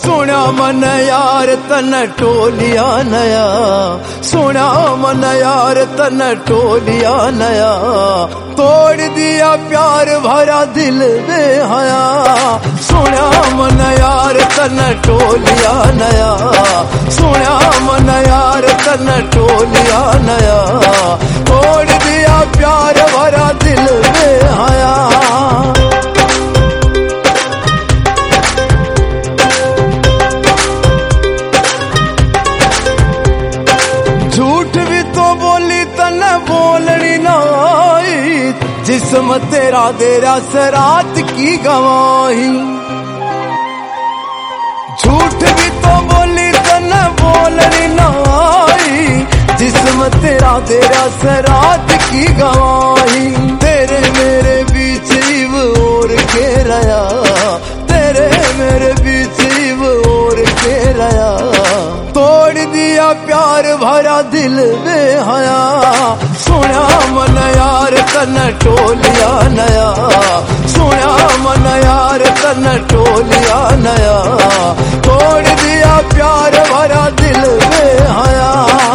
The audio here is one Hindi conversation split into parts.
सोना मन यार तन टोलिया नया, सोना मन यार तन टोलिया नया, तोड़ दिया प्यार भरा दिल बेहया। सोना मन यार तन टोलिया नया, सोना मन यार तन टोलिया नया, तोड़ दिया प्यार भरा दिल बेहया। झूठ भी तो बोली तन बोलनी ना आई, जिस्म तेरा देरा से रात की गवाही। झूठ भी तो बोली तन बोलनी ना आई, जिस्म तेरा देरा से रात की गवाही। तेरे मेरे बीच इव और के रया, तेरे मेरे बीच इव और के रया, तोड़ दिया प्यार भरा दिल बेहया। सोना मन यार तन टोलिया नया, सोना मन यार तन टोलिया नया, तोड़ दिया प्यार भरा दिल बेहया।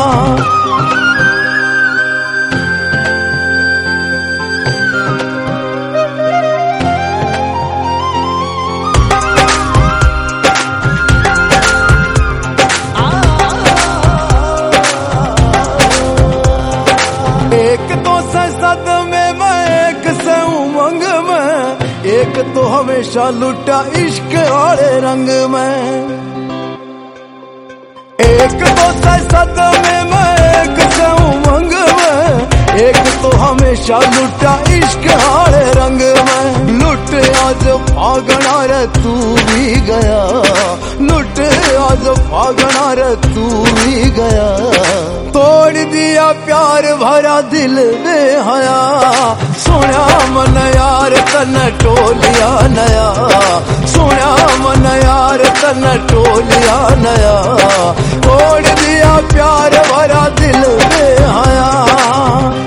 एक तो संसद में मैं, एक से उमंग में, एक तो हमेशा लुटा इश्क वाले रंग में। एक तो संसद में मैं, एक से उमंग में, एक तो हमेशा लुटा इश्क वाले रंग में। लुट आज फागना रे तू भी गया, लुट आज फागना रे तू भी गया, तोड़ दिया प्यार भरा दिल बेहया। सोना मन यार तन टोलिया नया, सोना मन यार तन टोलिया नया, तोड़ दिया प्यार भरा दिल बेहया।